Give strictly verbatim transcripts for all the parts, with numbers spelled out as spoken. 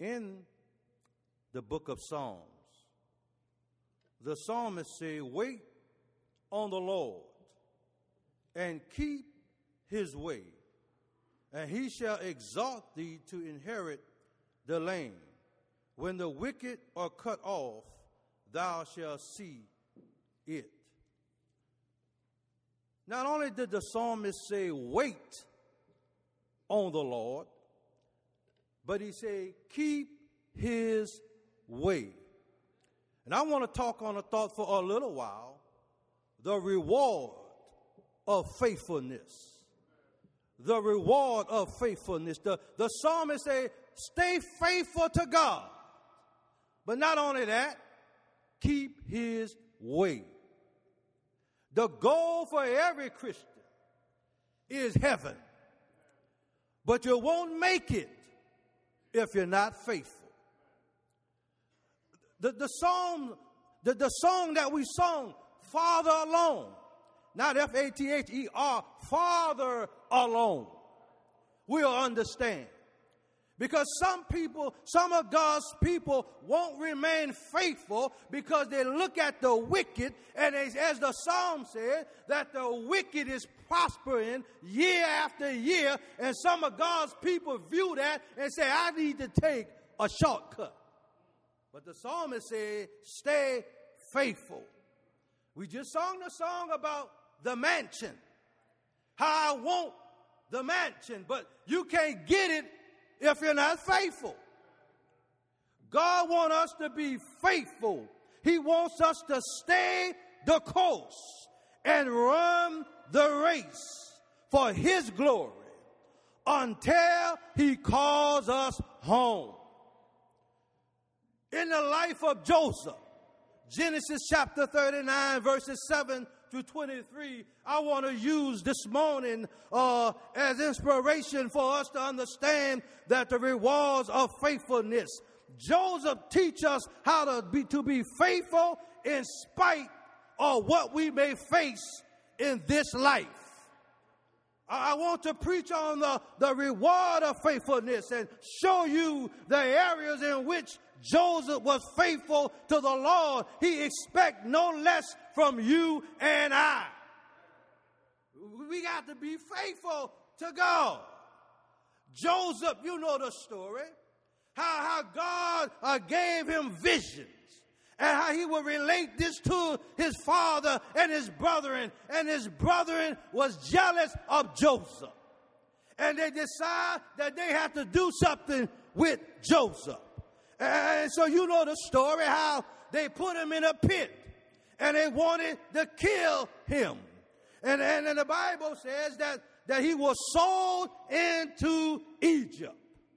in the book of Psalms, the psalmist say, wait on the Lord and keep his way, and he shall exalt thee to inherit the land. When the wicked are cut off, thou shalt see it. Not only did the psalmist say, wait on the Lord, but he said, keep his way. And I want to talk on a thought for a little while, the reward of faithfulness. The reward of faithfulness. The, the psalmist say, stay faithful to God. But not only that, keep his way. The goal for every Christian is heaven. But you won't make it if you're not faithful. The, the song, the, the song that we sung, Father Alone, not F A T H E R, Father Alone, we'll understand. Because some people, some of God's people won't remain faithful because they look at the wicked, and as, as the psalm said, that the wicked is prospering year after year, and some of God's people view that and say, I need to take a shortcut. But the psalmist said, stay faithful. We just sung the song about the mansion, how I want the mansion, but you can't get it if you're not faithful. God wants us to be faithful. He wants us to stay the course and run the race for his glory until he calls us home. In the life of Joseph, Genesis chapter thirty-nine, verses seven through twenty-three, I want to use this morning uh, as inspiration for us to understand that the rewards of faithfulness. Joseph teaches us how to be, to be faithful in spite of what we may face in this life. I want to preach on the, the reward of faithfulness and show you the areas in which Joseph was faithful to the Lord. He expects no less from you and I. We got to be faithful to God. Joseph, you know the story. How, how God uh, gave him visions. And how he would relate this to his father and his brethren. And his brethren was jealous of Joseph. And they decide that they have to do something with Joseph. And so you know the story, how they put him in a pit and they wanted to kill him. And, and, and the Bible says that, that he was sold into Egypt.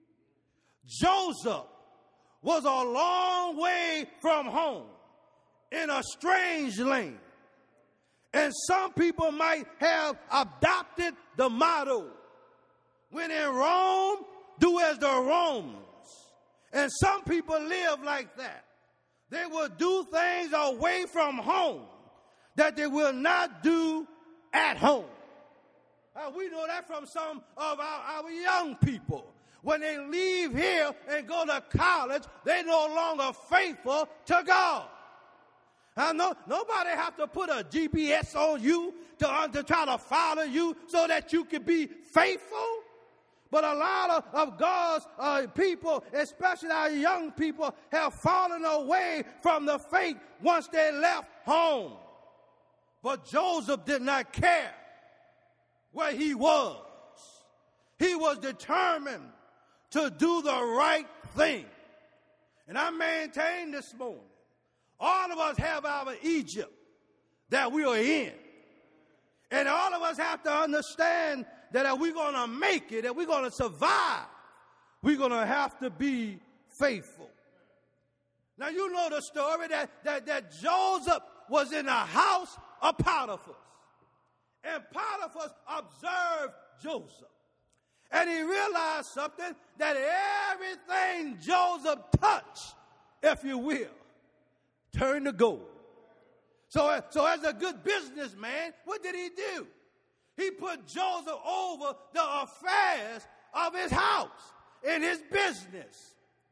Joseph was a long way from home in a strange land. And some people might have adopted the motto, when in Rome, do as the Romans. And some people live like that. They will do things away from home that they will not do at home. Uh, we know that from some of our, our young people. When they leave here and go to college, they're no longer faithful to God. I know nobody have to put a G P S on you to, uh, to try to follow you so that you can be faithful. But a lot of, of God's uh, people, especially our young people, have fallen away from the faith once they left home. But Joseph did not care where he was. He was determined to do the right thing. And I maintain this morning, all of us have our Egypt that we are in. And all of us have to understand that if we're going to make it, if we're going to survive, we're going to have to be faithful. Now, you know the story that, that, that Joseph was in the house of Potiphar. And Potiphar observed Joseph. And he realized something, that everything Joseph touched, if you will, turned to gold. So, so as a good businessman, what did he do? He put Joseph over the affairs of his house, in his business.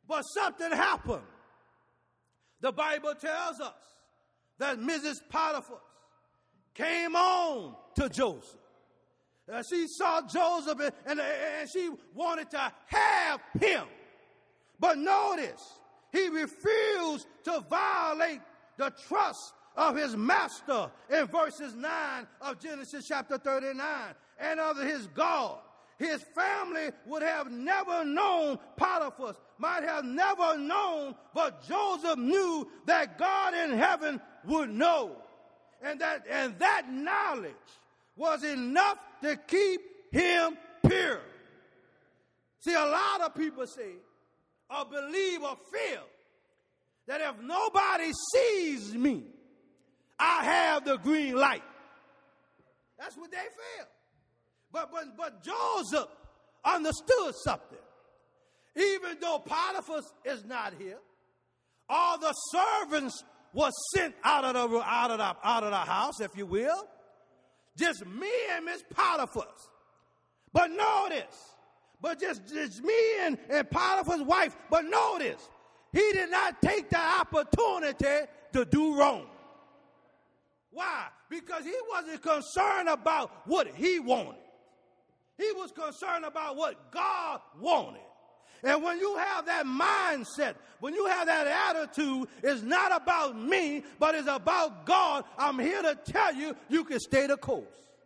But something happened. The Bible tells us that Missus Potiphar came on to Joseph. Uh, she saw Joseph and, and, and she wanted to have him. But notice, he refused to violate the trust of his master in verses nine of Genesis chapter thirty-nine, and of his God. His family would have never known Potiphar, might have never known, but Joseph knew that God in heaven would know. And that, and that knowledge was enough to keep him pure. See, a lot of people say, or believe or feel, that if nobody sees me, I have the green light. That's what they feel. But, but, but Joseph understood something. Even though Potiphar is not here, all the servants were sent out of the, out of the, out of the house, if you will. Just me and Miss Potiphar. But notice, but just, just me and, and Potiphar's wife, but notice, he did not take the opportunity to do wrong. Why? Because he wasn't concerned about what he wanted. He was concerned about what God wanted. And when you have that mindset, when you have that attitude, it's not about me, but it's about God. I'm here to tell you, you can stay the course.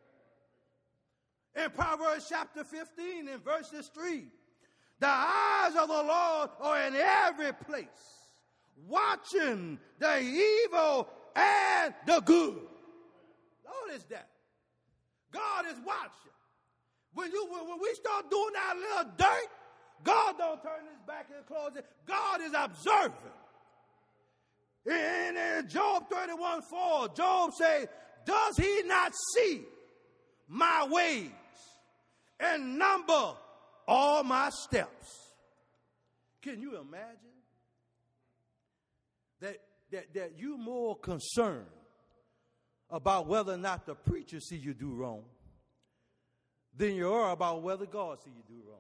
In Proverbs chapter fifteen, in verses three, the eyes of the Lord are in every place, watching the evil and the good. Notice that. God is watching. When, you, when we start doing that little dirt, God don't turn his back and close it. God is observing. In, in Job thirty-one four, Job says, does he not see my ways and number all my steps? Can you imagine that, that, that you're more concerned about whether or not the preacher see you do wrong than you are about whether God see you do wrong?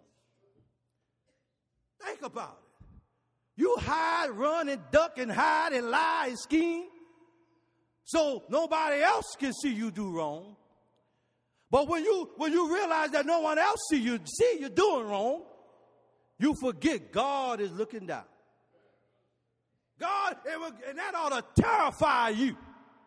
Think about it. You hide, run, and duck, and hide, and lie, and scheme, so nobody else can see you do wrong. But when you when you realize that no one else see you see you doing wrong, you forget God is looking down. God, and that ought to terrify you.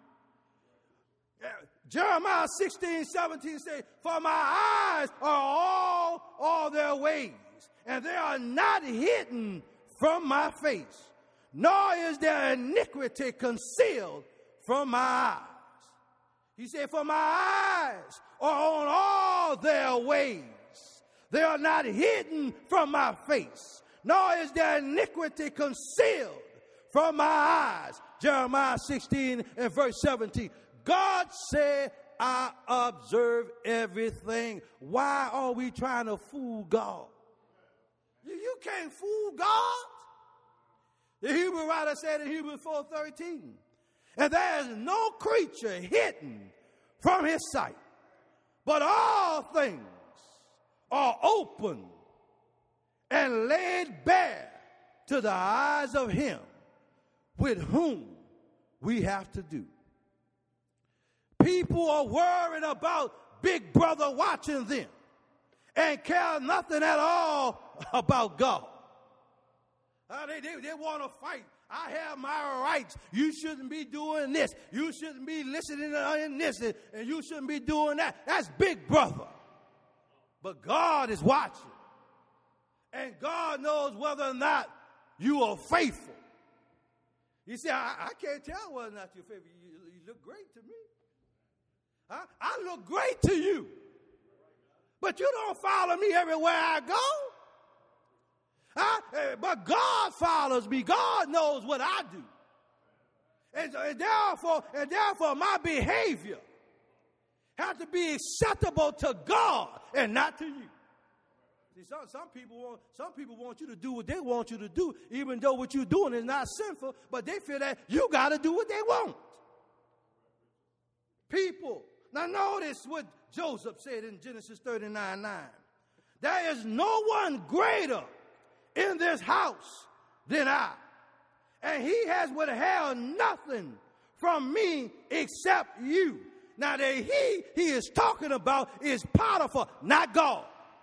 Jeremiah sixteen seventeen says, for my eyes are all, all their ways, and they are not hidden from my face, nor is their iniquity concealed from my eyes. He said, for my eyes are on all their ways. They are not hidden from my face, nor is their iniquity concealed from my eyes. Jeremiah sixteen and verse seventeen. God said, I observe everything. Why are we trying to fool God? You, you can't fool God. The Hebrew writer said in Hebrews four thirteen, and there is no creature hidden from his sight, but all things are open and laid bare to the eyes of him with whom we have to do. People are worried about Big Brother watching them and care nothing at all about God. Uh, they they, they want to fight. I have my rights. You shouldn't be doing this. You shouldn't be listening to this, and you shouldn't be doing that. That's Big Brother. But God is watching. And God knows whether or not you are faithful. You see, I, I can't tell whether or not you're faithful. You, you look great to me. I, I look great to you. But you don't follow me everywhere I go. I, but God follows me. God knows what I do. And, and, therefore, and therefore, my behavior has to be acceptable to God and not to you. See, some, some, people want, some people want you to do what they want you to do, even though what you're doing is not sinful, but they feel that you got to do what they want. People. Now notice what Joseph said in Genesis thirty-nine nine. There is no one greater in this house than I. And he has withheld nothing from me except you. Now, the he he is talking about is Potiphar, not God.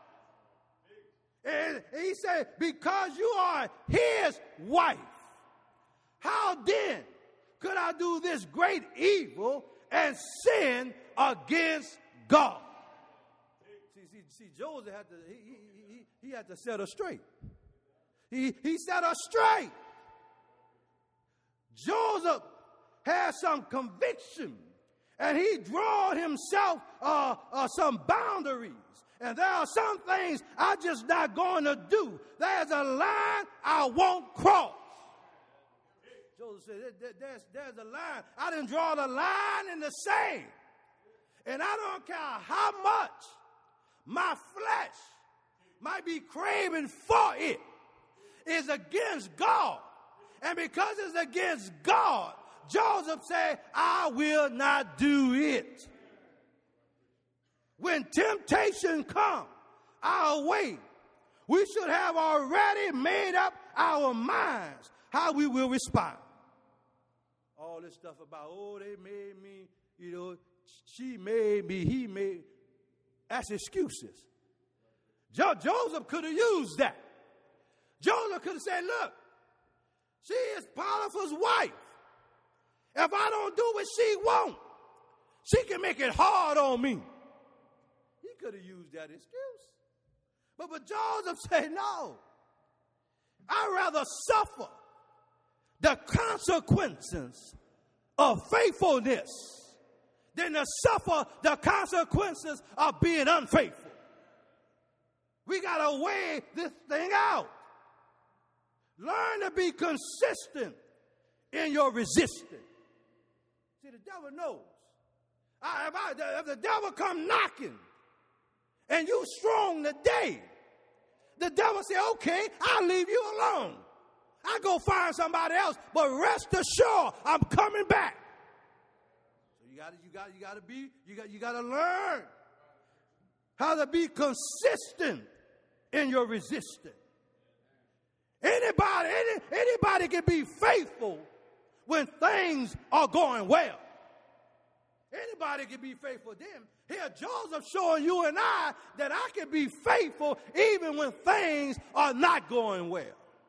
And he said, because you are his wife, how then could I do this great evil and sin against God? See, see, see Joseph had to, he, he, he, he had to set her straight. He, he set her straight. Joseph had some conviction, and he drawed himself uh, uh, some boundaries. And there are some things I'm just not going to do. There's a line I won't cross. Joseph said, there, there's, there's a line. I didn't draw the line in the sand. And I don't care how much my flesh might be craving for it. It's against God. And because it's against God, Joseph said, I will not do it. When temptation comes our way, we should have already made up our minds how we will respond. All this stuff about, oh, they made me, you know, she made me, he made, that's excuses. Jo- Joseph could have used that. Joseph could have said, look, she is Potiphar's wife. If I don't do what she wants, she can make it hard on me. He could have used that excuse. But, but Joseph said, no. I'd rather suffer the consequences of faithfulness than to suffer the consequences of being unfaithful. We got to weigh this thing out. Learn to be consistent in your resistance. See, the devil knows. I, if, I, if the devil come knocking and you strong today, the devil say, okay, I'll leave you alone. I'll go find somebody else, but rest assured, I'm coming back. So you gotta, you gotta, you gotta be, you got, you gotta learn how to be consistent in your resistance. Anybody, any, anybody can be faithful when things are going well. Anybody can be faithful then. Here, Joseph showing you and I that I can be faithful even when things are not going well.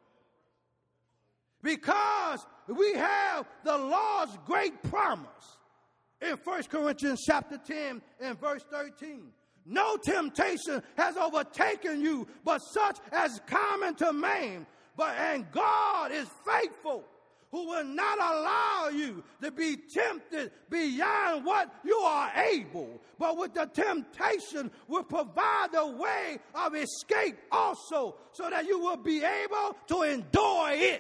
Because we have the Lord's great promise in First Corinthians chapter ten and verse thirteen. No temptation has overtaken you, but such as common to man. But and God is faithful, who will not allow you to be tempted beyond what you are able, but with the temptation will provide the way of escape also, so that you will be able to endure it.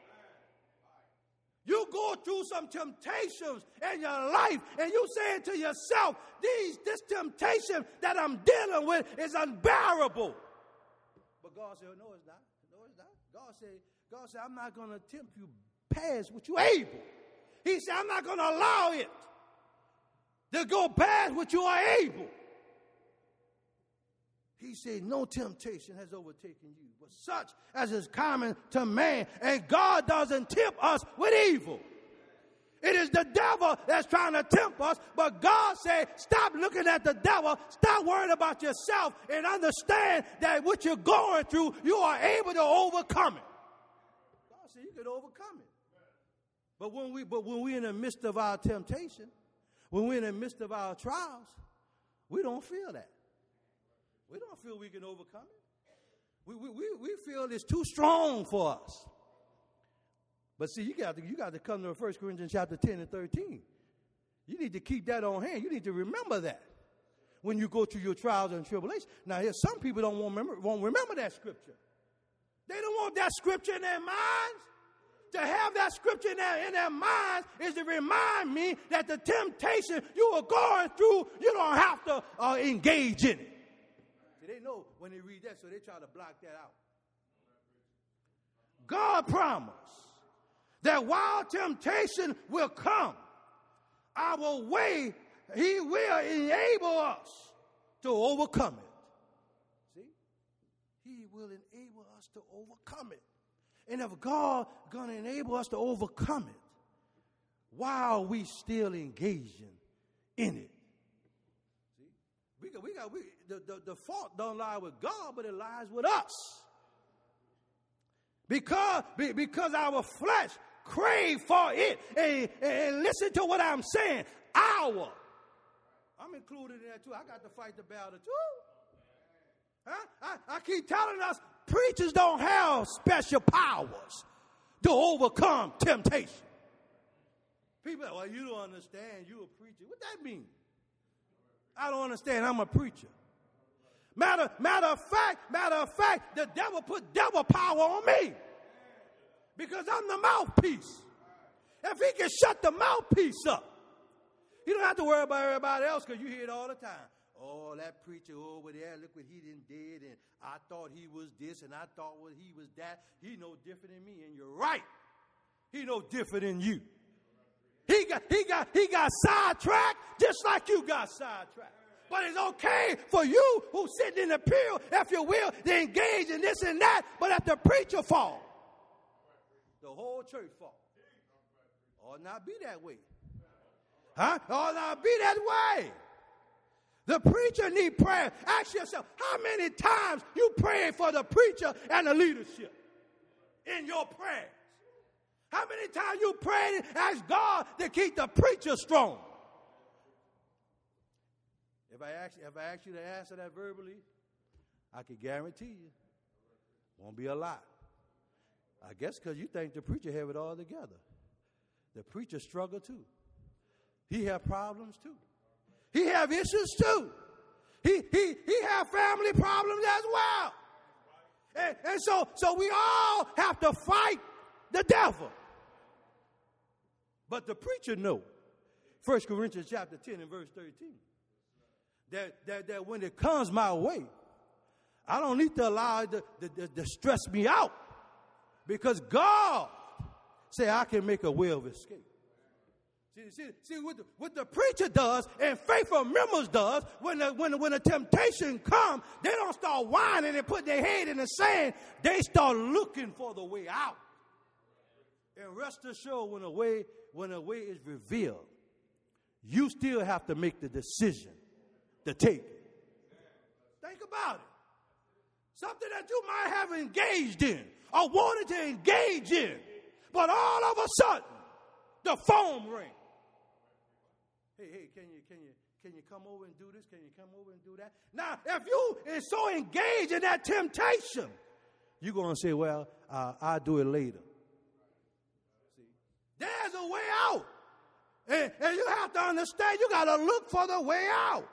You go through some temptations in your life, and you saying to yourself, "These this temptation that I'm dealing with is unbearable." But God said, "No, it's not. No, it's not." God said, "God said, I'm not going to tempt you past what you're able." He said, "I'm not going to allow it to go past what you are able." He said, "No temptation has overtaken you, but such as is common to man. And God doesn't tempt us with evil. It is the devil that's trying to tempt us. But God said, stop looking at the devil. Stop worrying about yourself and understand that what you're going through, you are able to overcome it." God said, you can overcome it. But when we, but when we're in the midst of our temptation, when we're in the midst of our trials, we don't feel that. We don't feel we can overcome it. We, we, we, we feel it's too strong for us. But see, you got to, you got to come to First Corinthians chapter ten and thirteen. You need to keep that on hand. You need to remember that when you go through your trials and tribulations. Now, here, some people don't want remember, won't remember that scripture. They don't want that scripture in their minds. To have that scripture in their, in their minds is to remind me that the temptation you are going through, you don't have to uh, engage in it. They know when they read that, so they try to block that out. God promised that while temptation will come, our way, he will enable us to overcome it. See? He will enable us to overcome it. and if God going to enable us to overcome it, why are we still engaging in it? See? We got, we got, we, the, the, the fault don't lie with God, but it lies with us. Because, because our flesh crave for it. And, and listen to what I'm saying. Our. I'm included in that too. I got to fight the battle too. Huh? I, I keep telling us preachers don't have special powers to overcome temptation. People say, well, you don't understand. You're a preacher. What that mean? I don't understand. I'm a preacher. Matter, matter of fact, matter of fact, the devil put devil power on me because I'm the mouthpiece. If he can shut the mouthpiece up, you don't have to worry about everybody else because you hear it all the time. Oh, that preacher over there, look what he done did, and I thought he was this, and I thought what he was that. He no different than me, and you're right. He no different than you. He got, he got, he got sidetracked just like you got sidetracked. But it's okay for you who's sitting in the pew, if you will, to engage in this and that. But if the preacher falls, the whole church falls. Ought not be that way. Huh? Ought not be that way. The preacher need prayer. Ask yourself, how many times you prayed for the preacher and the leadership in your prayers? How many times you prayed and asked God to keep the preacher strong? If I ask, if I ask you to answer that verbally, I can guarantee you, won't be a lot. I guess because you think the preacher have it all together. The preacher struggle too. He have problems too. He have issues too. He he he have family problems as well. And, and so so we all have to fight the devil. But the preacher know, First Corinthians chapter ten and verse thirteen, that, that, that when it comes my way, I don't need to allow it to, to, to, to stress me out. Because God say I can make a way of escape. See, see, see what, the, what the preacher does and faithful members does, when the, when, the, when the temptation comes, they don't start whining and put their head in the sand. They start looking for the way out. And rest assured, when a way, when a way is revealed, you still have to make the decision to take it. Think about it. Something that you might have engaged in or wanted to engage in, but all of a sudden, the phone rings. Hey, hey, can you, can you, can you come over and do this? Can you come over and do that? Now, if you is so engaged in that temptation, you're going to say, well, uh, I'll do it later. See, there's a way out. And, and you have to understand, you got to look for the way out.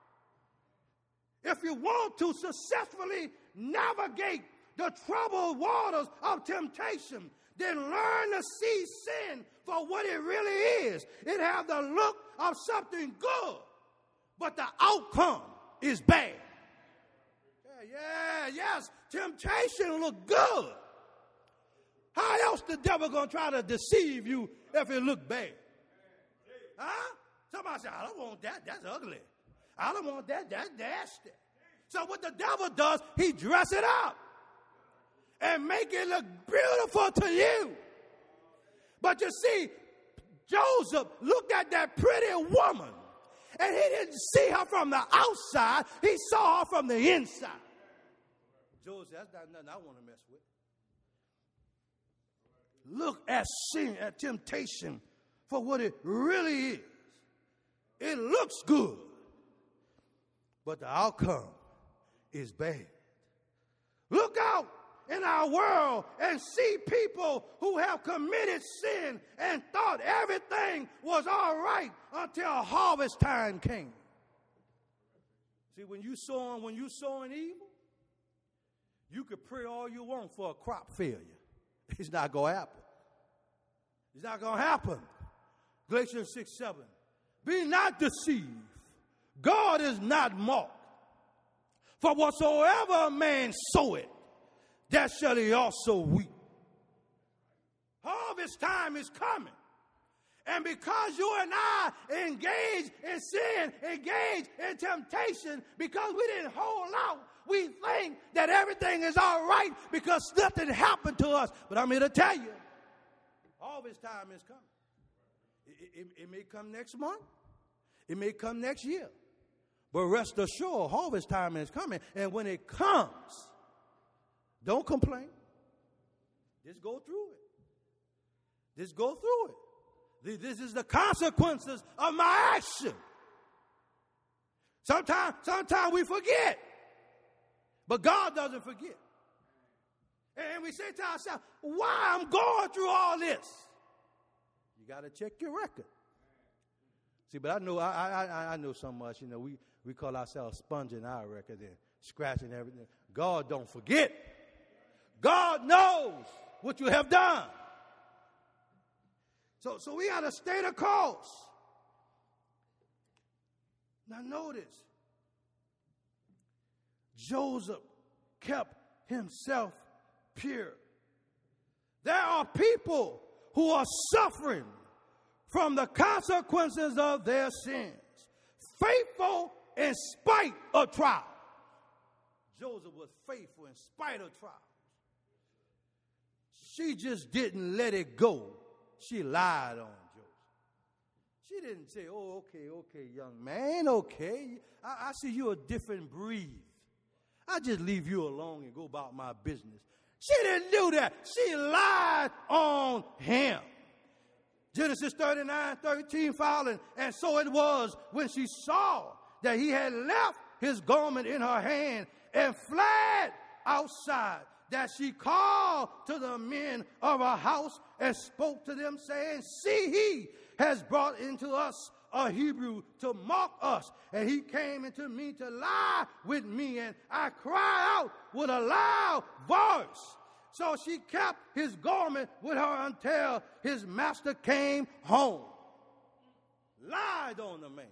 If you want to successfully navigate the troubled waters of temptation, then learn to see sin for what it really is. It has the look of something good, but the outcome is bad. Yeah, yeah, yes, temptation look good. How else the devil going to try to deceive you if it look bad? Huh? Somebody say, I don't want that. That's ugly. I don't want that. That's nasty. So what the devil does, he dress it up and make it look beautiful to you. But you see, Joseph looked at that pretty woman, and he didn't see her from the outside. He saw her from the inside. Joseph, that's not nothing I want to mess with. Look at sin, at temptation, for what it really is. It looks good, but the outcome is bad. Look out in our world and see people who have committed sin and thought everything was all right until harvest time came. See, when you sowing, when you sowing evil, you could pray all you want for a crop failure. It's not going to happen. It's not going to happen. Galatians six seven. Be not deceived. God is not mocked. For whatsoever a man soweth, that shall he also reap. Harvest time is coming. And because you and I engage in sin, engage in temptation, because we didn't hold out We think that everything is all right because nothing happened to us. But I'm here to tell you, harvest time is coming. It, it, it may come next month. It may come next year. But rest assured, harvest time is coming. And when it comes, don't complain. Just go through it. Just go through it. This is the consequences of my action. Sometimes, sometimes we forget. But God doesn't forget. And we say to ourselves, why I'm going through all this? You got to check your record. See, but I know I, I I know so much. You know, we, we call ourselves sponging our record and scratching everything. God don't forget. God knows what you have done. So, so we got to stay the course. Now notice, Joseph kept himself pure. There are people who are suffering from the consequences of their sins, faithful in spite of trials. Joseph was faithful in spite of trials. She just didn't let it go. She lied on Joseph. She didn't say, oh, okay, okay, young man, okay. I, I see you're a different breed. I just leave you alone and go about my business. She didn't do that. She lied on him. Genesis thirty-nine, thirteen following. And so it was when she saw that he had left his garment in her hand and fled outside, that she called to the men of her house and spoke to them, saying, see, he has brought into us a Hebrew to mock us, and he came into me to lie with me, and I cry out with a loud voice. So she kept his garment with her until his master came home. Lied on the man.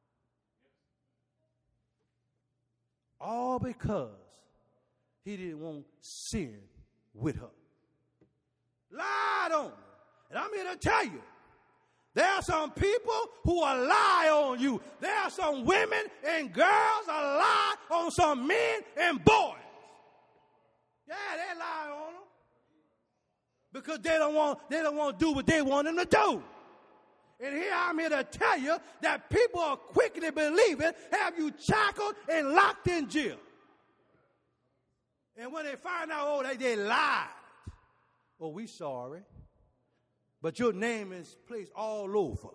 All because he didn't want sin with her. Lied on her. And I'm here to tell you, there are some people who will lie on you. There are some women and girls that lie on some men and boys. Yeah, they lie on them because they don't want they don't want to do what they want them to do. And here I'm here to tell you that people are quickly believing, have you shackled and locked in jail. And when they find out, oh, they, they lied. Oh, we sorry. But your name is placed all over.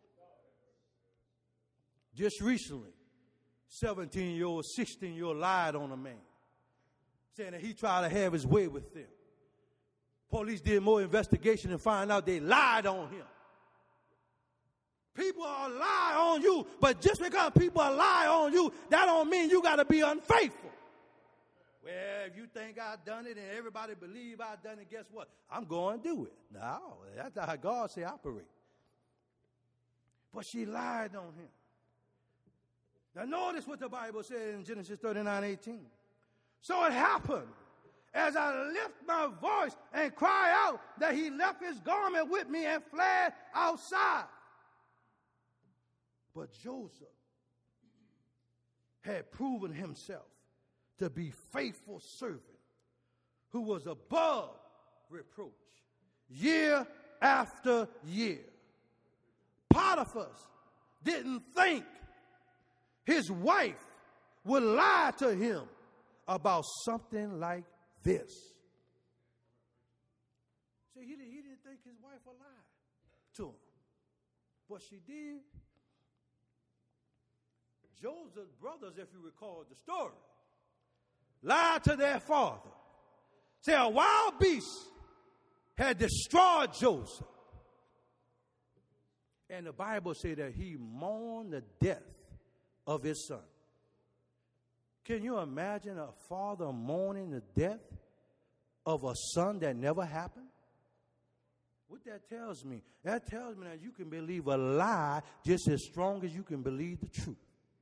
Just recently, seventeen-year-old, sixteen-year-old lied on a man, saying that he tried to have his way with them. Police did more investigation and find out they lied on him. People are lie on you, but just because people are lie on you, that don't mean you got to be unfaithful. Well, if you think I've done it and everybody believe I've done it, guess what? I'm going to do it. No, that's not how God say operate. But she lied on him. Now notice what the Bible said in Genesis thirty-nine eighteen. So it happened, as I lift my voice and cry out, that he left his garment with me and fled outside. But Joseph had proven himself to be faithful servant who was above reproach year after year. Potiphar didn't think his wife would lie to him about something like this. See, he didn't, he didn't think his wife would lie to him. But she did. Joseph's brothers, if you recall the story, lied to their father. Say a wild beast had destroyed Joseph. And the Bible said that he mourned the death of his son. Can you imagine a father mourning the death of a son that never happened? What that tells me, that tells me that you can believe a lie just as strong as you can believe the truth.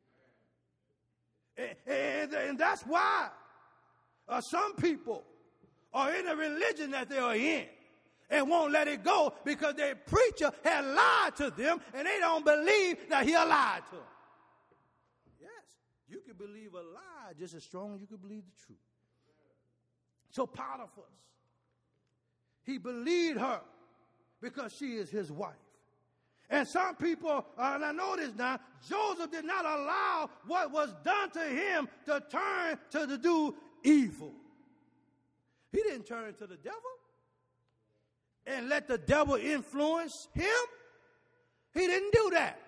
And, and, and that's why uh, some people are in a religion that they are in and won't let it go because their preacher had lied to them and they don't believe that he lied to them. Yes. You can believe a lie just as strong as you can believe the truth. So Potiphar, he believed her because she is his wife. And some people, uh, and I know this now, Joseph did not allow what was done to him to turn to the do evil. He didn't turn to the devil and let the devil influence him. He didn't do that.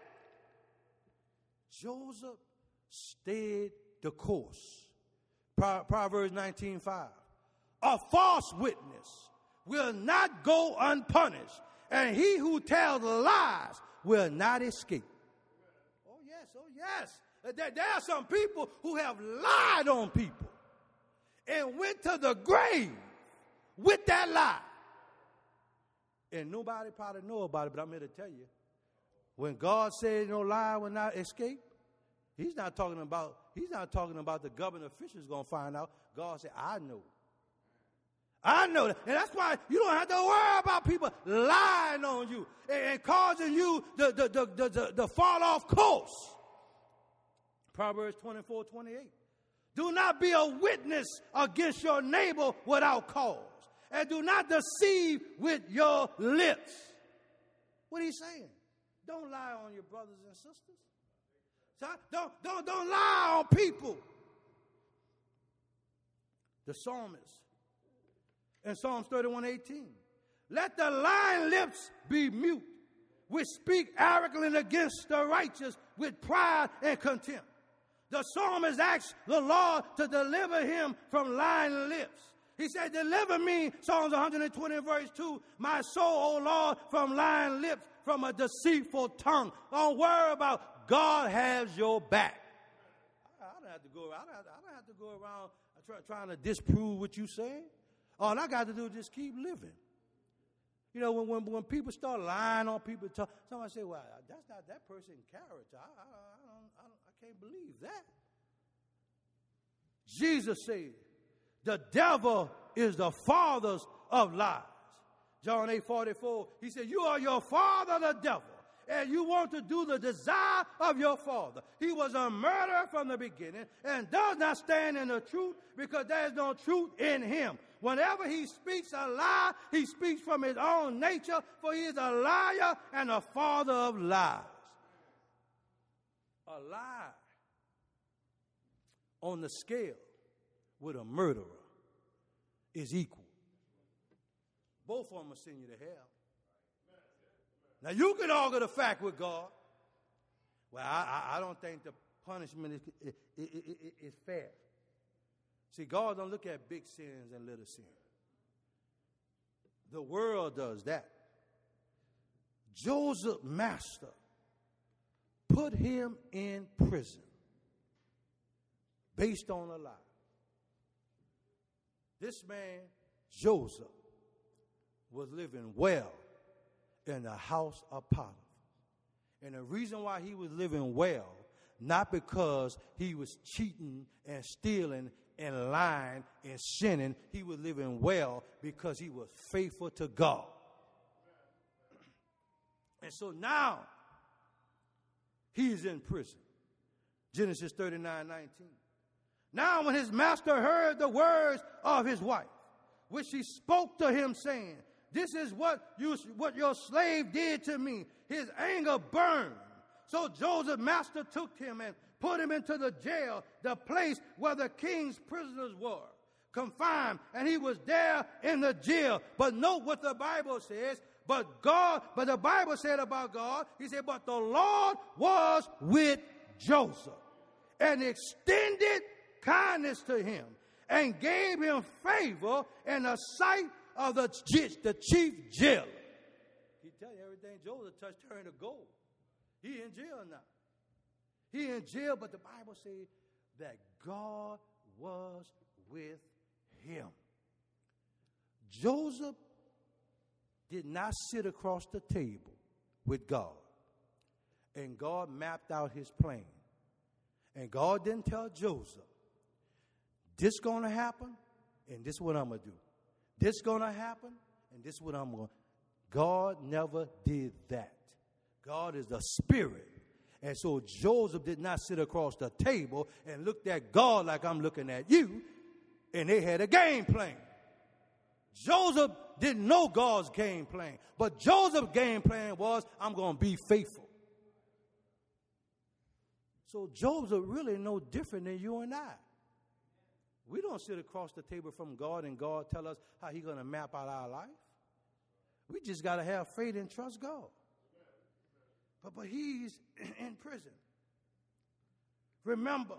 Joseph stayed the course. Pro- Proverbs nineteen five. A false witness will not go unpunished, and he who tells lies will not escape. Oh, yes, oh, yes. There, there are some people who have lied on people and went to the grave with that lie. And nobody probably know about it, but I'm here to tell you, when God said no lie will not escape, he's not talking about, he's not talking about the government officials going to find out. God said, I know. I know that. And that's why you don't have to worry about people lying on you and, and causing you to, the, the, the, the, the fall off course. Proverbs twenty-four twenty-eight. Do not be a witness against your neighbor without cause, and do not deceive with your lips. What are you saying? Don't lie on your brothers and sisters. Don't, don't, don't lie on people. The psalmist in Psalms thirty-one eighteen. Let the lying lips be mute, which speak arrogantly against the righteous with pride and contempt. The psalmist asked the Lord to deliver him from lying lips. He said, deliver me, Psalms one twenty verse two, my soul, O Lord, from lying lips, from a deceitful tongue. Don't worry about, God has your back. I, I don't have to go, I don't have, I don't have to go around try, trying to disprove what you say. All I got to do is just keep living. You know, when when, when people start lying on people, talk, somebody say, well, that's not that person's character. I, I, I, don't, I, don't, I can't believe that. Jesus said, the devil is the father of lies. John eight forty-four, he said, you are your father, the devil, and you want to do the desire of your father. He was a murderer from the beginning and does not stand in the truth because there is no truth in him. Whenever he speaks a lie, he speaks from his own nature, for he is a liar and a father of lies. A lie on the scale with a murderer is equal. Both of them will send you to hell. Now, you can argue the fact with God. Well, I, I, I don't think the punishment is, is, is, is fair. See, God don't look at big sins and little sins. The world does that. Joseph's master put him in prison based on a lie. This man, Joseph, was living well in the house of Potiphar. And the reason why he was living well, not because he was cheating and stealing and lying and sinning. He was living well because he was faithful to God. And so now he's in prison. Genesis thirty-nine nineteen. Now when his master heard the words of his wife, which she spoke to him, saying, this is what you what your slave did to me. His anger burned. So Joseph's master took him and put him into the jail, the place where the king's prisoners were confined, and he was there in the jail. But note what the Bible says. But God, but the Bible said about God, he said, but the Lord was with Joseph and extended kindness to him and gave him favor in the sight of the, the chief jailer. He tell you everything Joseph touched turned to gold. He in jail now. He in jail, but the Bible says that God was with him. Joseph did not sit across the table with God, and God mapped out his plan. And God didn't tell Joseph, this going to happen, and this is what I'm going to do. This going to happen, and this is what I'm going to. God never did that. God is the spirit, And so Joseph did not sit across the table and looked at God like I'm looking at you. And they had a game plan. Joseph didn't know God's game plan. But Joseph's game plan was, I'm going to be faithful. So Joseph really no different than you and I. We don't sit across the table from God and God tell us how he's going to map out our life. We just got to have faith and trust God. But, but he's in prison. Remember,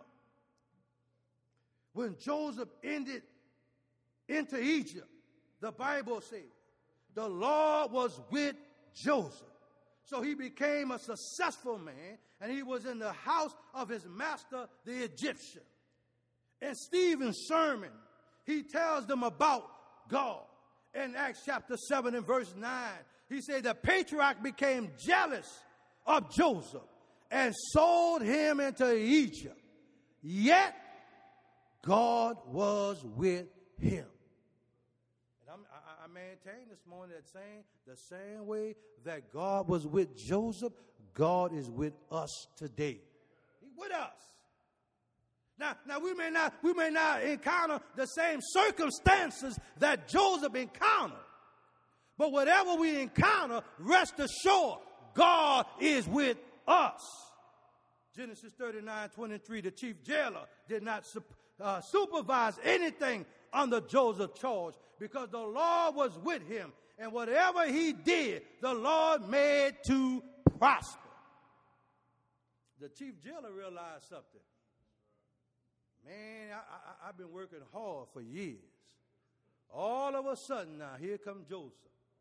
when Joseph ended into Egypt, the Bible says the Lord was with Joseph. So he became a successful man, and he was in the house of his master, the Egyptian. In Stephen's sermon, he tells them about God. In Acts chapter seven and verse nine, he said the patriarch became jealous of Joseph and sold him into Egypt. Yet God was with him. And I'm, I, I maintain this morning that saying the same way that God was with Joseph, God is with us today. He's with us. Now, now we may not we may not encounter the same circumstances that Joseph encountered, but whatever we encounter, rest assured, God is with us. Genesis thirty-nine twenty-three, the chief jailer did not uh, supervise anything under Joseph's charge because the Lord was with him, and whatever he did, the Lord made to prosper. The chief jailer realized something. Man, I, I, I've been working hard for years. All of a sudden now, here comes Joseph.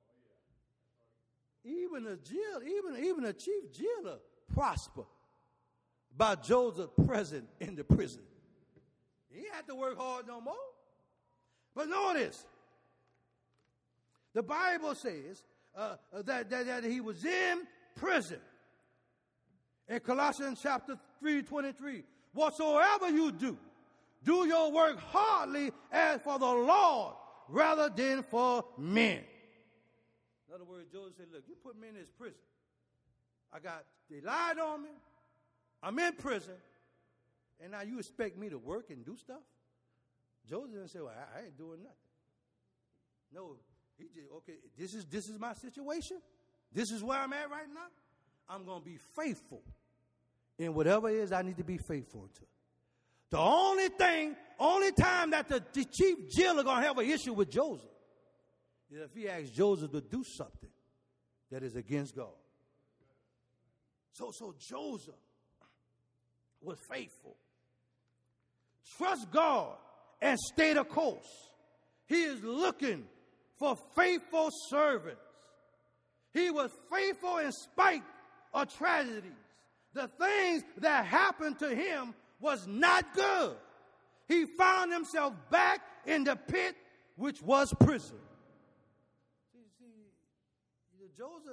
Even the jail, even, even the chief jailer prospered by Joseph's presence in the prison. He had to work hard no more. But notice, the Bible says uh, that, that, that he was in prison. In Colossians chapter three twenty-three, whatsoever you do, do your work hardly as for the Lord rather than for men. In other words, Joseph said, look, you put me in this prison. I got, they lied on me. I'm in prison. And now you expect me to work and do stuff? Joseph didn't say, well, I, I ain't doing nothing. No, he just, okay, this is, this is my situation. This is where I'm at right now. I'm going to be faithful in whatever it is I need to be faithful to. The only thing, only time that the, the chief jailer going to have an issue with Joseph is if he asks Joseph to do something that is against God. So, so Joseph was faithful. Trust God and stay the course. He is looking for faithful servants. He was faithful in spite of tragedies. The things that happened to him was not good. He found himself back in the pit, which was prison. See, see, Joseph,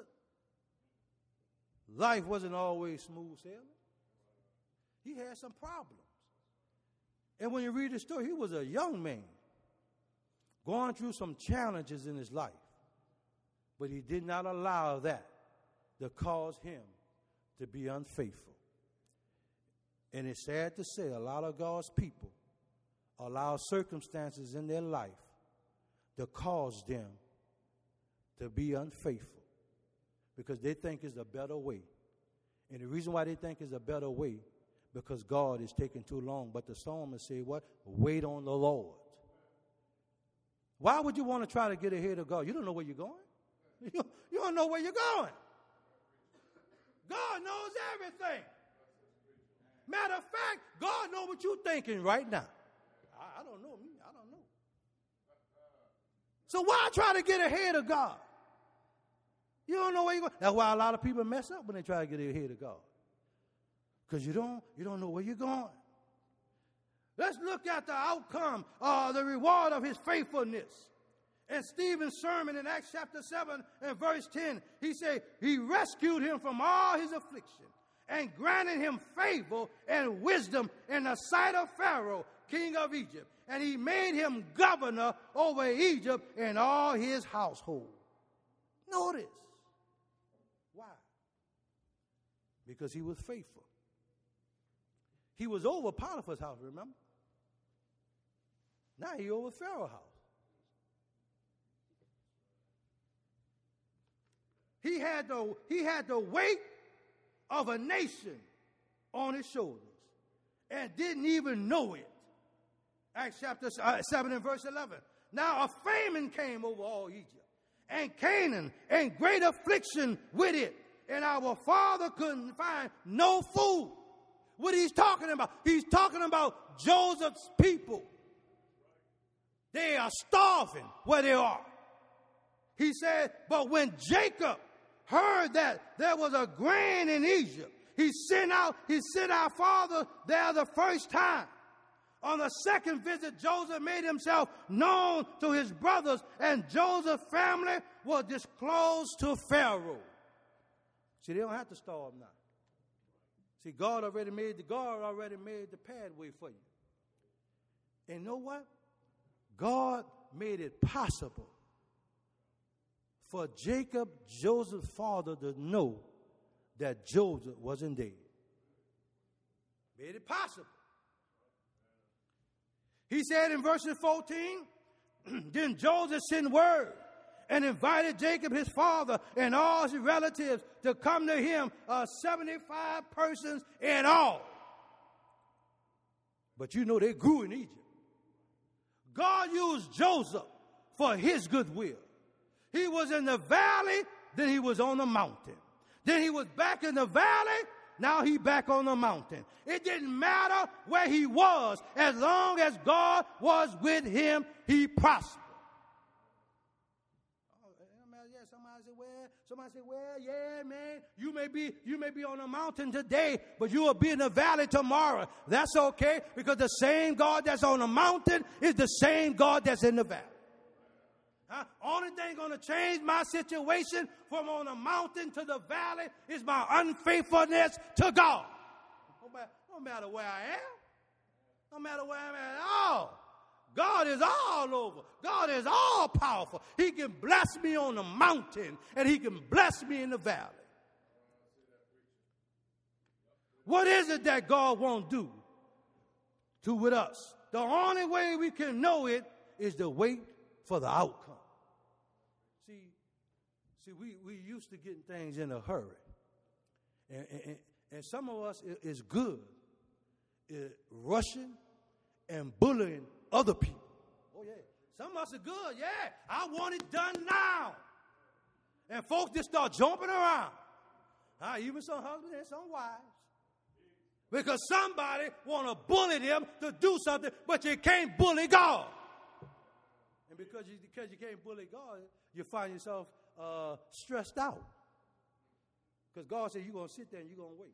life wasn't always smooth sailing. He had some problems. And when you read the story, he was a young man going through some challenges in his life. But he did not allow that to cause him to be unfaithful. And it's sad to say a lot of God's people allow circumstances in their life to cause them to be unfaithful because they think it's a better way. And the reason why they think it's a better way, because God is taking too long. But the psalmist said what? Wait on the Lord. Why would you want to try to get ahead of God? You don't know where you're going. You don't know where you're going. God knows everything. Matter of fact, God knows what you're thinking right now. I, I don't know me. I don't know. So why try to get ahead of God? You don't know where you're going. That's why a lot of people mess up when they try to get ahead of God. Because you don't, you don't know where you're going. Let's look at the outcome, uh, the reward of his faithfulness. In Stephen's sermon in Acts chapter seven and verse ten, he said, he rescued him from all his affliction and granted him favor and wisdom in the sight of Pharaoh, king of Egypt. And he made him governor over Egypt and all his household. Notice. Why? because he was faithful. He was over Potiphar's house, remember? Now he over Pharaoh's house. He had the, he had the weight of a nation on his shoulders and didn't even know it. Acts chapter seven and verse eleven. Now a famine came over all Egypt and Canaan, and great affliction with it. And our father couldn't find no food. What he's talking about? He's talking about Joseph's people. They are starving where they are. He said, but when Jacob heard that there was a grain in Egypt, he sent out, he sent our father there the first time. On the second visit, Joseph made himself known to his brothers, and Joseph's family was disclosed to Pharaoh. See, they don't have to starve now. See, God already made the God already made the pathway for you. And you know what? God made it possible for Jacob, Joseph's father, to know that Joseph wasn't dead. Made it possible. He said in verse fourteen, then Joseph sent word and invited Jacob, his father, and all his relatives to come to him, uh, seventy-five persons in all. But you know they grew in Egypt. God used Joseph for his goodwill. He was in the valley, then he was on the mountain. Then he was back in the valley, now he back on the mountain. It didn't matter where he was. As long as God was with him, he prospered. Oh, yeah, somebody said, well, somebody said, well, yeah, man, you may be, you may be on a mountain today, but you will be in the valley tomorrow. That's okay, because the same God that's on the mountain is the same God that's in the valley. Huh? Only thing going to change my situation from on the mountain to the valley is my unfaithfulness to God. No matter, no matter where I am, no matter where I'm at all, God is all over. God is all powerful. He can bless me on the mountain and he can bless me in the valley. What is it that God won't do to with us? The only way we can know it is to wait for the outcome. See, see, we, we used to getting things in a hurry. And, and, and some of us is good at rushing and bullying other people. Oh, yeah. Some of us are good. Yeah, I want it done now. And folks just start jumping around. Uh, even some husbands and some wives. Because somebody want to bully them to do something, but you can't bully God. And because you, because you can't bully God, you find yourself uh, stressed out. Because God said you're going to sit there and you're going to wait.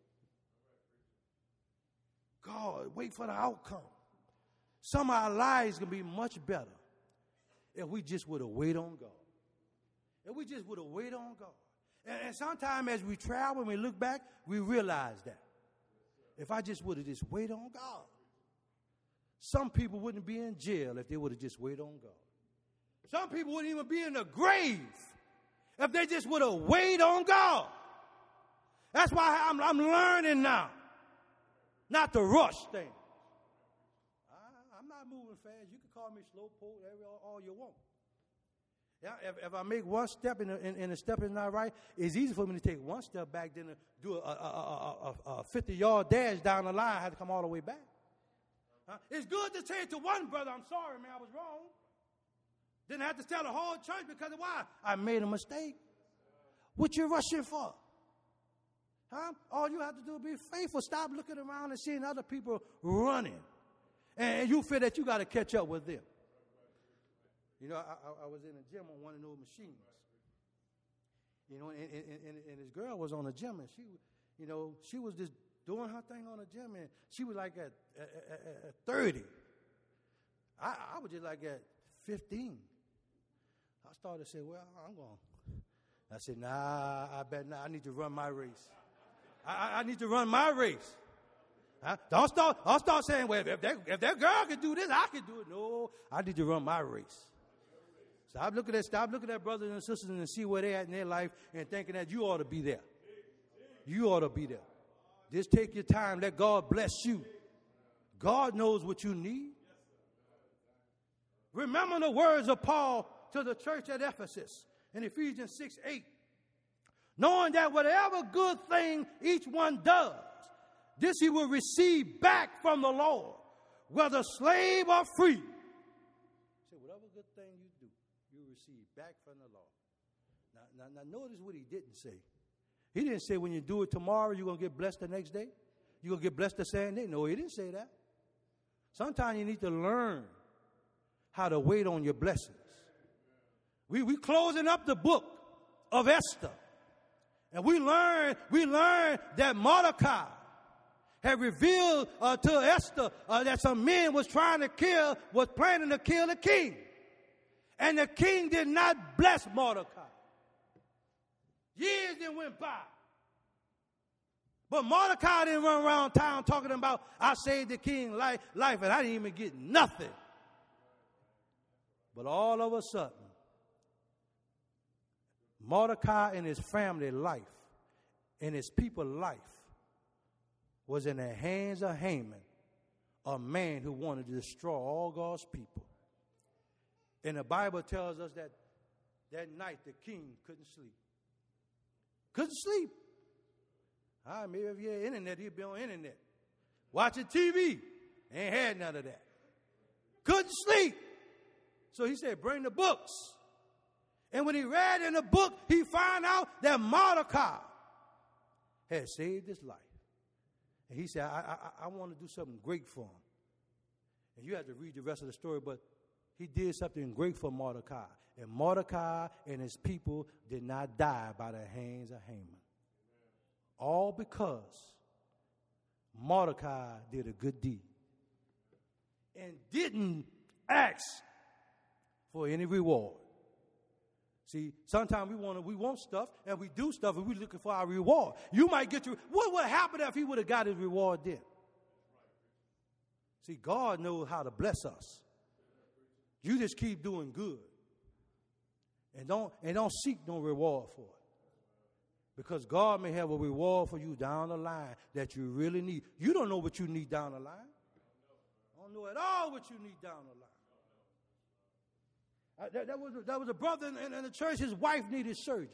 God, wait for the outcome. Some of our lives can be much better if we just would have waited on God. If we just would have waited on God. And, and sometimes as we travel and we look back, we realize that. If I just would have just waited on God. Some people wouldn't be in jail if they would have just waited on God. Some people wouldn't even be in the grave if they just would have waited on God. That's why I'm, I'm learning now not to rush things. I, I'm not moving fast. You can call me slowpoke, all, all you want. Yeah, if, if I make one step and the, and, and the step is not right, it's easy for me to take one step back than to do a, a, a, a fifty-yard dash down the line. I had to come all the way back. Huh? It's good to say to one brother, I'm sorry, man, I was wrong. Didn't have to tell the whole church because of why? I made a mistake. What you rushing for? Huh? All you have to do is be faithful. Stop looking around and seeing other people running. And you feel that you got to catch up with them. You know, I, I, I was in a gym on one of those machines. You know, and, and, and, and this girl was on the gym, and she, you know, she was just doing her thing on the gym, and she was like at, at, at, at thirty. I, I was just like at fifteen. I started to say, well, I'm going. I said, nah, I bet not. I need to run my race. I, I need to run my race. Huh? Don't start, don't start saying, well, if that, if that girl can do this, I can do it. No, I need to run my race. Stop looking at, stop looking at brothers and sisters and see where they're at in their life and thinking that you ought to be there. You ought to be there. Just take your time. Let God bless you. God knows what you need. Remember the words of Paul to the church at Ephesus in Ephesians six eight. Knowing that whatever good thing each one does, this he will receive back from the Lord, whether slave or free. So whatever good thing you do, you receive back from the Lord. Now, now, now notice what he didn't say. He didn't say when you do it tomorrow, you're going to get blessed the next day. You're going to get blessed the same day. No, he didn't say that. Sometimes you need to learn how to wait on your blessings. We we closing up the book of Esther. And we learn, we learn that Mordecai had revealed uh, to Esther uh, that some men was trying to kill, was planning to kill the king. And the king did not bless Mordecai. Years then went by. But Mordecai didn't run around town talking about, I saved the king life, life and I didn't even get nothing. But all of a sudden, Mordecai and his family life and his people life was in the hands of Haman, a man who wanted to destroy all God's people. And the Bible tells us that that night the king couldn't sleep. Couldn't sleep. Ah, maybe if you had internet, he'd be on internet. Watching T V. Ain't had none of that. Couldn't sleep. So he said, bring the books. And when he read in the book, he found out that Mordecai had saved his life. And he said, I, I, I want to do something great for him. And you have to read the rest of the story, but he did something great for Mordecai. And Mordecai and his people did not die by the hands of Haman. All because Mordecai did a good deed and didn't ask for any reward. See, sometimes we want to, we want stuff and we do stuff and we're looking for our reward. You might get your, what would happen if he would have got his reward then? See, God knows how to bless us. You just keep doing good. And don't, and don't seek no reward for it. Because God may have a reward for you down the line that you really need. You don't know what you need down the line. You don't know at all what you need down the line. Uh, that, that, was a, that was a brother in, in the church. His wife needed surgery.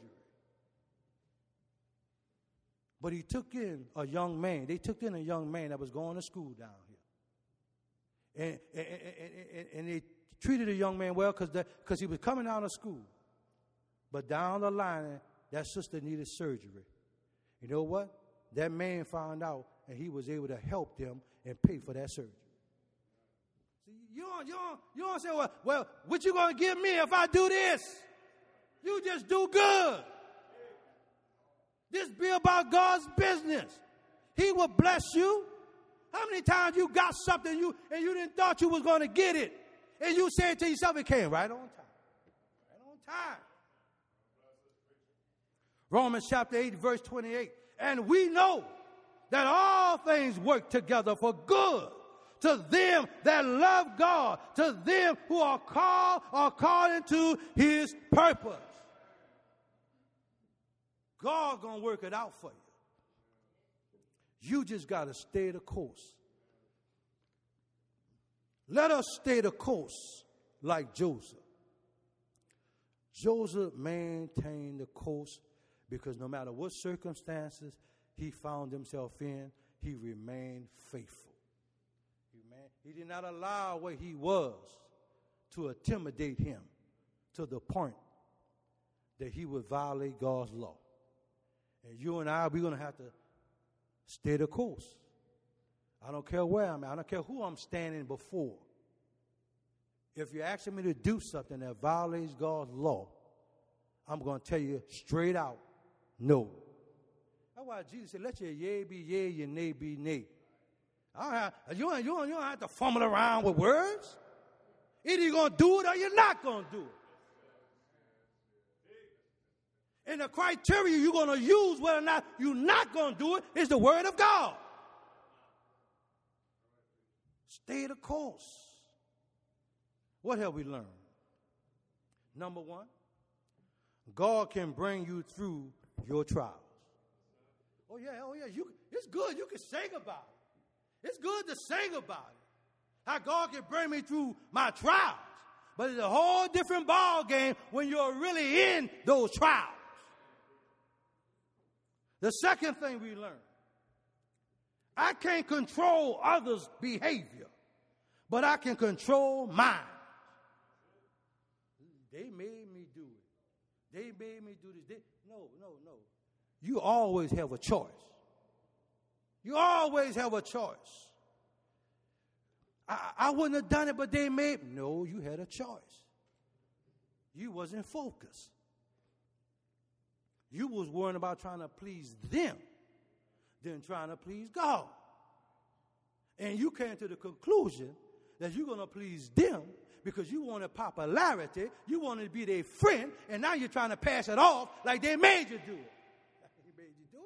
But he took in a young man. They took in a young man that was going to school down here. And, and, and, and, and they treated the young man well because he was coming out of school. But down the line, that sister needed surgery. You know what? That man found out, and he was able to help them and pay for that surgery. See, you don't, you don't, you don't say, well, well, what you going to give me if I do this? You just do good. This be about God's business. He will bless you. How many times you got something you and you didn't thought you was going to get it? And you said to yourself, it came right on time. Right on time. Romans chapter eight, verse twenty-eight. And we know that all things work together for good to them that love God, to them who are called according to his purpose. God gonna work it out for you. You just got to stay the course. Let us stay the course like Joseph. Joseph maintained the course because no matter what circumstances he found himself in, he remained faithful. He did not allow where he was to intimidate him to the point that he would violate God's law. And you and I, we're going to have to stay the course. I don't care where I'm at. I don't care who I'm standing before. If you're asking me to do something that violates God's law, I'm going to tell you straight out, no. That's why Jesus said, let your yea be yea, your nay be nay. I don't have, you, don't, you, don't, you don't have to fumble around with words. Either you're going to do it or you're not going to do it. And the criteria you're going to use whether or not you're not going to do it is the word of God. Stay the course. What have we learned? Number one, God can bring you through your trials. Oh, yeah, oh, yeah. You, it's good. You can sing about it. It's good to sing about it. How God can bring me through my trials. But it's a whole different ball game when you're really in those trials. The second thing we learn, I can't control others' behavior, but I can control mine. They made me do it. They made me do this. They, no, no, no. You always have a choice. You always have a choice. I, I wouldn't have done it, but they made. No, you had a choice. You wasn't focused. You was worrying about trying to please them than trying to please God. And you came to the conclusion that you're going to please them because you wanted popularity, you wanted to be their friend, and now you're trying to pass it off like they made you do it. They made you do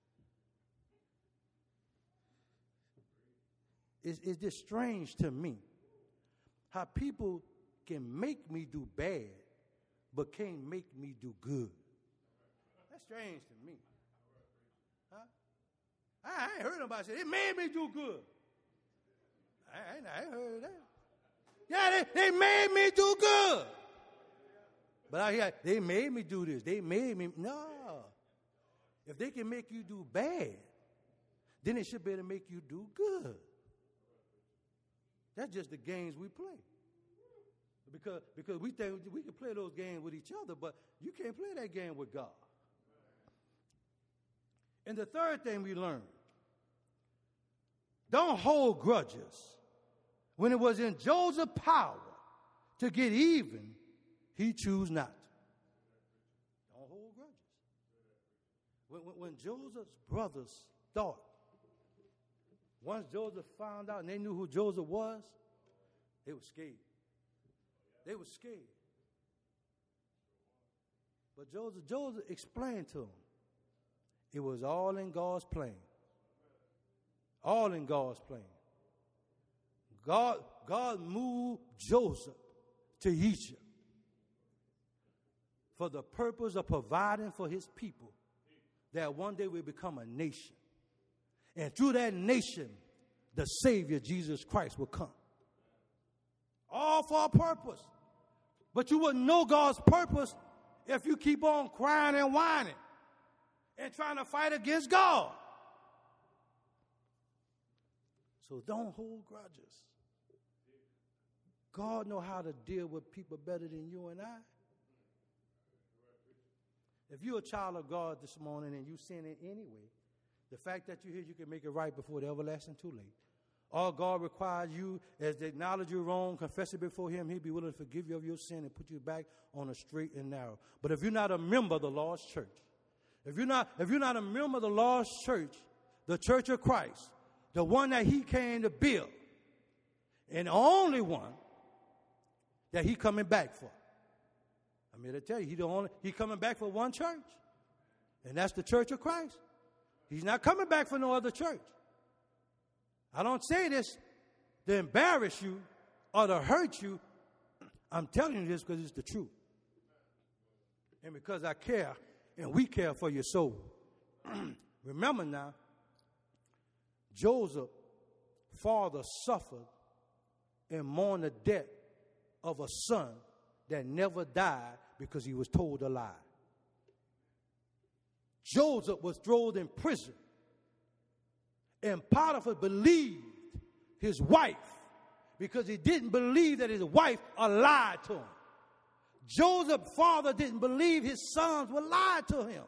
it? It's, it's just strange to me how people can make me do bad but can't make me do good. That's strange to me. Huh? I ain't heard nobody say, it made me do good. I ain't, I ain't heard that. Yeah, they, they made me do good. But I hear, they made me do this. They made me. No. If they can make you do bad, then they should be able to make you do good. That's just the games we play. Because, because we think we can play those games with each other, but you can't play that game with God. And the third thing we learned, don't hold grudges. When it was in Joseph's power to get even, he chose not to. Don't hold grudges. When, when, when Joseph's brothers thought, once Joseph found out and they knew who Joseph was, they were scared. They were scared. But Joseph, Joseph explained to them, it was all in God's plan. All in God's plan. God, God moved Joseph to Egypt for the purpose of providing for his people that one day will become a nation. And through that nation, the Savior, Jesus Christ, will come. All for a purpose. But you wouldn't know God's purpose if you keep on crying and whining and trying to fight against God. So don't hold grudges. God knows how to deal with people better than you and I. If you're a child of God this morning and you sin it anyway, the fact that you're here, you can make it right before the everlasting too late. All God requires you is to acknowledge you're wrong, confess it before him. He'll be willing to forgive you of your sin and put you back on a straight and narrow. But if you're not a member of the Lord's church, if you're not, if you're not a member of the Lord's church, the church of Christ, the one that he came to build, and the only one that he coming back for. I'm here to tell you, he the only he coming back for one church, and that's the church of Christ. He's not coming back for no other church. I don't say this to embarrass you or to hurt you. I'm telling you this because it's the truth. And because I care, and we care for your soul. Remember now, Joseph's father suffered and mourned the death of a son that never died because he was told a lie. Joseph was thrown in prison. And Potiphar believed his wife because he didn't believe that his wife lied to him. Joseph's father didn't believe his sons would lie to him.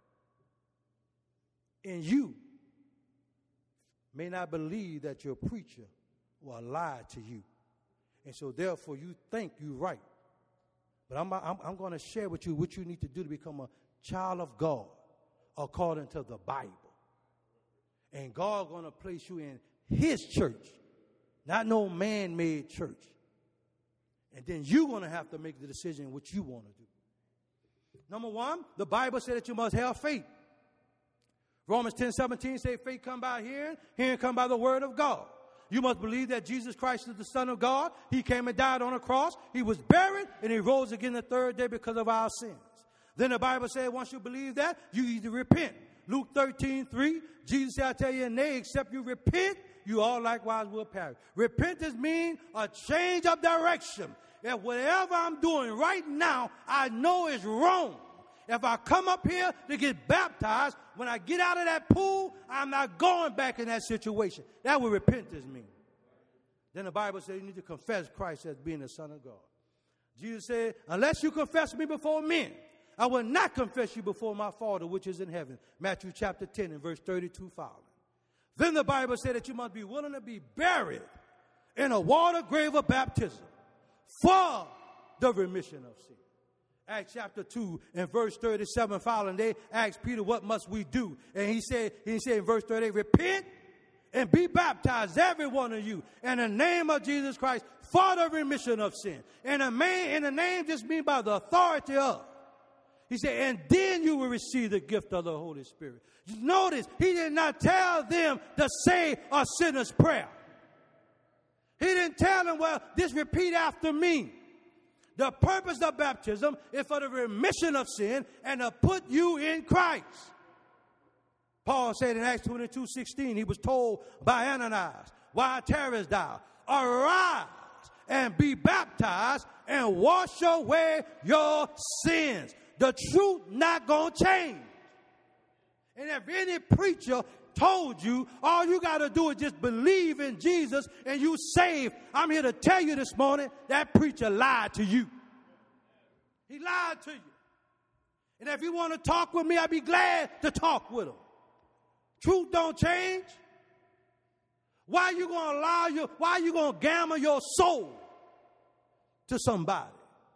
And you may not believe that your preacher will lie to you. And so therefore you think you're right. But I'm, I'm, I'm going to share with you what you need to do to become a child of God according to the Bible. And God going to place you in his church, not no man-made church. And then you're going to have to make the decision what you want to do. Number one, the Bible said that you must have faith. Romans ten seventeen says faith come by hearing, hearing come by the word of God. You must believe that Jesus Christ is the Son of God. He came and died on a cross. He was buried, and he rose again the third day because of our sins. Then the Bible said once you believe that, you either repent. Luke thirteen three, Jesus said, I tell you, nay, except you repent, you all likewise will perish. Repentance means a change of direction. If whatever I'm doing right now, I know is wrong. If I come up here to get baptized, when I get out of that pool, I'm not going back in that situation. That's what repentance means. Then the Bible says you need to confess Christ as being the Son of God. Jesus said, unless you confess me before men, I will not confess you before my Father which is in heaven. Matthew chapter ten and verse thirty-two following. Then the Bible said that you must be willing to be buried in a water grave of baptism for the remission of sin. Acts chapter two and verse thirty-seven following, they asked Peter, what must we do? And he said, he said in verse thirty-eight, repent and be baptized, every one of you, in the name of Jesus Christ for the remission of sin. And the, main, and the name just means by the authority of. He said, and then you will receive the gift of the Holy Spirit. Notice, he did not tell them to say a sinner's prayer. He didn't tell them, well, just repeat after me. The purpose of baptism is for the remission of sin and to put you in Christ. Paul said in Acts twenty-two sixteen, he was told by Ananias, why tarriest thou? Arise and be baptized and wash away your sins. The truth not going to change. And if any preacher told you all you got to do is just believe in Jesus and you saved, I'm here to tell you this morning that preacher lied to you. He lied to you. And if you want to talk with me, I'd be glad to talk with him. Truth don't change. Why are you going to allow your, why are you going to gamble your soul to somebody?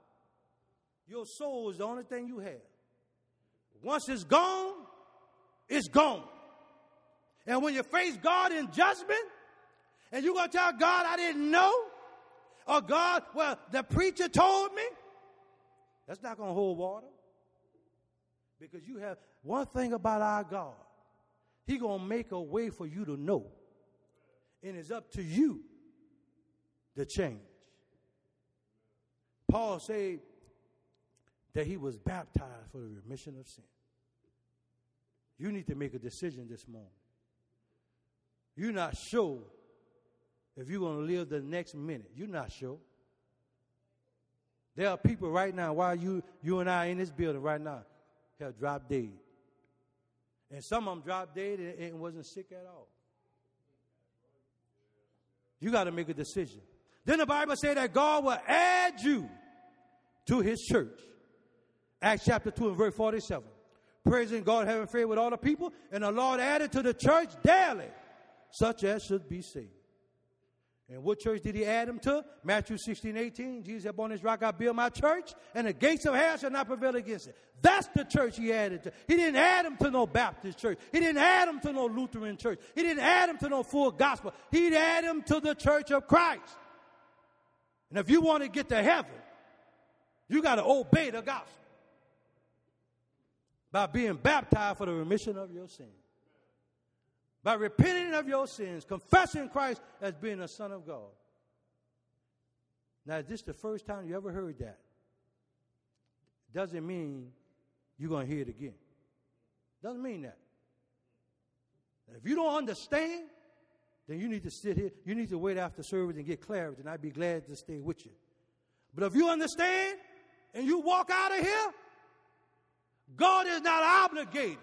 Your soul is the only thing you have. Once it's gone, it's gone. And when you face God in judgment, and you're going to tell God, I didn't know, or God, well, the preacher told me, that's not going to hold water. Because you have one thing about our God. He's going to make a way for you to know. And it's up to you to change. Paul said that he was baptized for the remission of sin. You need to make a decision this morning. You're not sure if you're going to live the next minute. You're not sure. There are people right now, while you, you and I in this building right now, have dropped dead. And some of them dropped dead and, and wasn't sick at all. You got to make a decision. Then the Bible says that God will add you to his church. Acts chapter two and verse forty-seven. Praising God, having favor with all the people, and the Lord added to the church daily such as should be saved. And what church did he add them to? Matthew sixteen eighteen. Jesus said, upon this rock I build my church, and the gates of hell shall not prevail against it. That's the church he added to. He didn't add them to no Baptist church. He didn't add them to no Lutheran church. He didn't add them to no full gospel. He'd add them to the church of Christ. And if you want to get to heaven, you got to obey the gospel by being baptized for the remission of your sins. By repenting of your sins, confessing Christ as being the Son of God. Now, is this the first time you ever heard that? Doesn't mean you're going to hear it again. Doesn't mean that. If you don't understand, then you need to sit here. You need to wait after service and get clarity, and I'd be glad to stay with you. But if you understand and you walk out of here, God is not obligated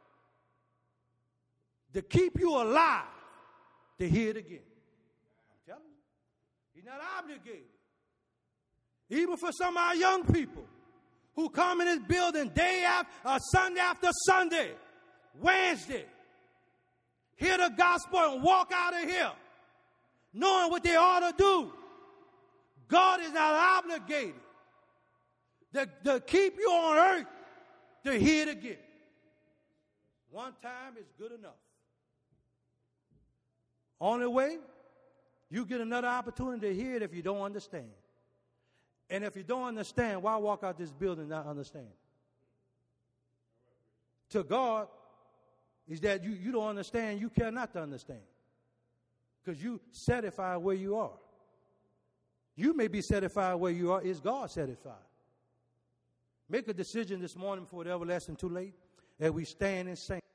to keep you alive to hear it again. I'm telling you. He's not obligated. Even for some of our young people who come in this building day after, uh, Sunday after Sunday, Wednesday, hear the gospel and walk out of here knowing what they ought to do. God is not obligated to, to keep you on earth to hear it again. One time is good enough. Only way, you get another opportunity to hear it if you don't understand. And if you don't understand, why walk out this building not understand? To God, is that you, you don't understand, you care not to understand. Because you satisfied where you are. You may be satisfied where you are. Is God satisfied? Make a decision this morning before the everlasting too late, as we stand and sing.